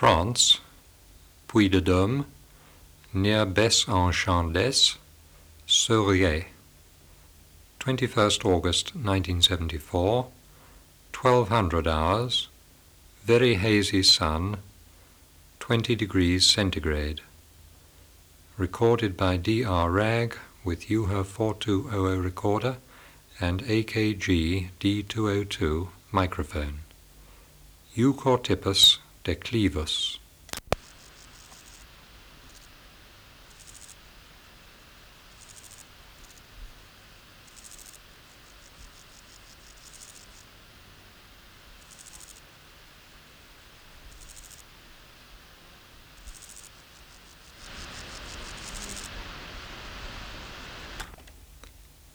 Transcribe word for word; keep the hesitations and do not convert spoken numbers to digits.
France, Puy-de-Dôme, near Besse-en-Chandlès, Souriet. twenty-first August nineteen seventy-four, twelve hundred hours, very hazy sun, twenty degrees centigrade. Recorded by D R Rag with U H A forty-two hundred recorder and A K G D two oh two microphone. Eucortippus declivus.